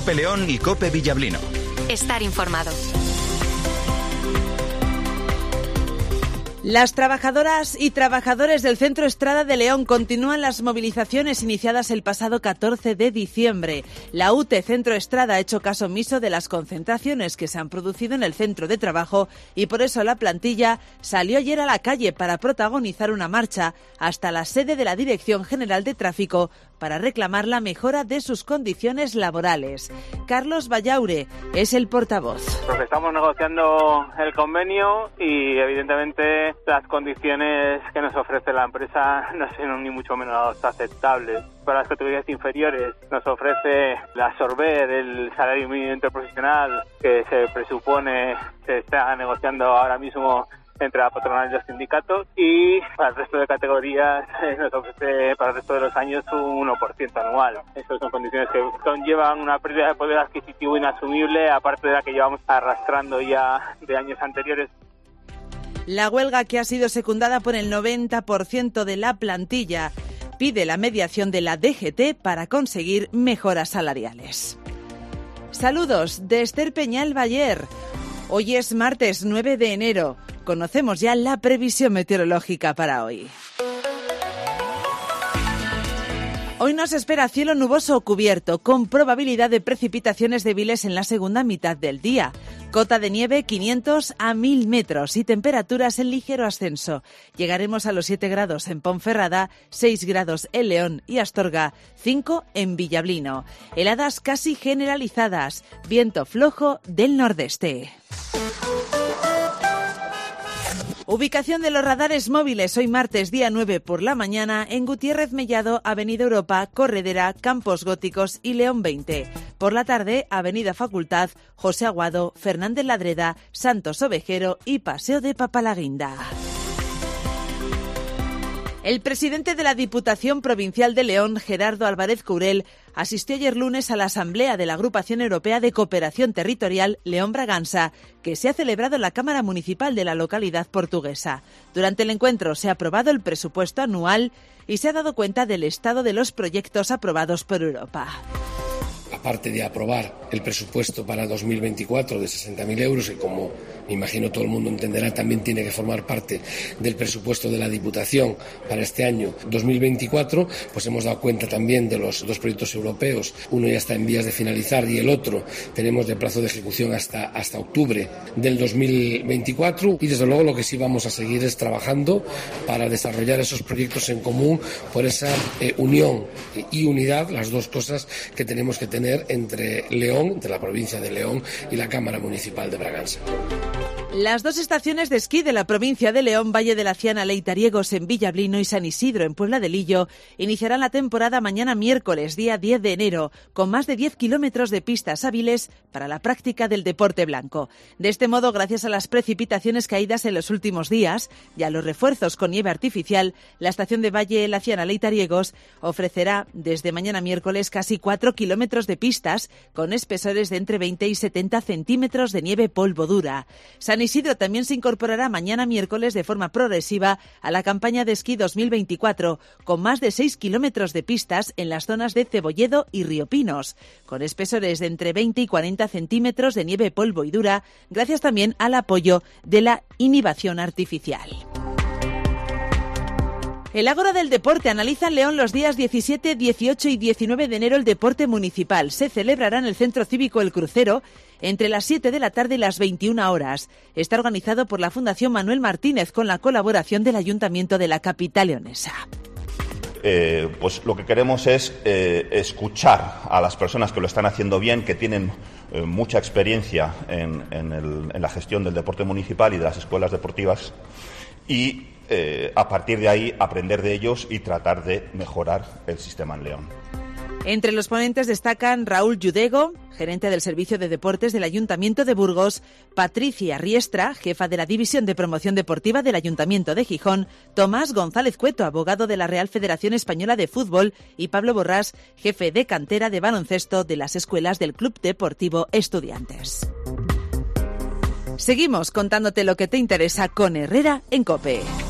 COPE León y COPE Villablino. Estar informado. Las trabajadoras y trabajadores del Centro Estrada de León continúan las movilizaciones iniciadas el pasado 14 de diciembre. La UTE Centro Estrada ha hecho caso omiso de las concentraciones que se han producido en el centro de trabajo y por eso la plantilla salió ayer a la calle para protagonizar una marcha hasta la sede de la Dirección General de Tráfico para reclamar la mejora de sus condiciones laborales. Carlos Vallaure es el portavoz. Porque estamos negociando el convenio y evidentemente las condiciones que nos ofrece la empresa no son ni mucho menos aceptables. Para las categorías inferiores nos ofrece absorber el salario mínimo interprofesional que se presupone se está negociando ahora mismo entre la patronal y los sindicatos, y para el resto de categorías nos ofrece para el resto de los años un 1% anual. Estas son condiciones que conllevan una pérdida de poder adquisitivo inasumible, aparte de la que llevamos arrastrando ya de años anteriores. La huelga, que ha sido secundada por el 90% de la plantilla, pide la mediación de la DGT para conseguir mejoras salariales. Saludos de Esther Peñal Bayer. Hoy es martes 9 de enero. Conocemos ya la previsión meteorológica para hoy. Hoy nos espera cielo nuboso o cubierto, con probabilidad de precipitaciones débiles en la segunda mitad del día. Cota de nieve 500 a 1000 metros y temperaturas en ligero ascenso. Llegaremos a los 7 grados en Ponferrada, 6 grados en León y Astorga, 5 en Villablino. Heladas casi generalizadas, viento flojo del nordeste. Ubicación de los radares móviles hoy martes día 9 por la mañana en Gutiérrez Mellado, Avenida Europa, Corredera, Campos Góticos y León 20. Por la tarde, Avenida Facultad, José Aguado, Fernández Ladreda, Santos Ovejero y Paseo de Papalaguinda. El presidente de la Diputación Provincial de León, Gerardo Álvarez Courel, asistió ayer lunes a la Asamblea de la Agrupación Europea de Cooperación Territorial León-Braganza, que se ha celebrado en la Cámara Municipal de la localidad portuguesa. Durante el encuentro se ha aprobado el presupuesto anual y se ha dado cuenta del estado de los proyectos aprobados por Europa. Aparte de aprobar el presupuesto para 2024 de 60.000 euros, que como me imagino todo el mundo entenderá, también tiene que formar parte del presupuesto de la Diputación para este año 2024, pues hemos dado cuenta también de los dos proyectos europeos. Uno ya está en vías de finalizar y el otro tenemos de plazo de ejecución hasta octubre del 2024, y desde luego lo que sí vamos a seguir es trabajando para desarrollar esos proyectos en común por esa unión y unidad, las dos cosas que tenemos que tener entre León, entre la provincia de León y la Cámara Municipal de Braganza. Las dos estaciones de esquí de la provincia de León, Valle de la Ciana, Leitariegos en Villablino y San Isidro en Puebla de Lillo, iniciarán la temporada mañana miércoles, día 10 de enero, con más de 10 kilómetros de pistas hábiles para la práctica del deporte blanco. De este modo, gracias a las precipitaciones caídas en los últimos días y a los refuerzos con nieve artificial, la estación de Valle de la Ciana, Leitariegos, ofrecerá desde mañana miércoles casi 4 kilómetros de pistas con espesores de entre 20 y 70 centímetros de nieve polvo dura. San Isidro también se incorporará mañana miércoles de forma progresiva a la campaña de esquí 2024, con más de 6 kilómetros de pistas en las zonas de Cebolledo y Río Pinos, con espesores de entre 20 y 40 centímetros de nieve polvo y dura, gracias también al apoyo de la inhibición artificial. El Ágora del Deporte analiza en León los días 17, 18 y 19 de enero el deporte municipal. Se celebrará en el Centro Cívico El Crucero entre las 7 de la tarde y las 21 horas. Está organizado por la Fundación Manuel Martínez con la colaboración del Ayuntamiento de la capital leonesa. Pues lo que queremos es escuchar a las personas que lo están haciendo bien, que tienen mucha experiencia en la gestión del deporte municipal y de las escuelas deportivas, y a partir de ahí aprender de ellos y tratar de mejorar el sistema en León. Entre los ponentes destacan Raúl Yudego, gerente del Servicio de Deportes del Ayuntamiento de Burgos, Patricia Riestra, jefa de la División de Promoción Deportiva del Ayuntamiento de Gijón, Tomás González Cueto, abogado de la Real Federación Española de Fútbol, y Pablo Borrás, jefe de cantera de baloncesto de las escuelas del Club Deportivo Estudiantes. Seguimos contándote lo que te interesa con Herrera en COPE.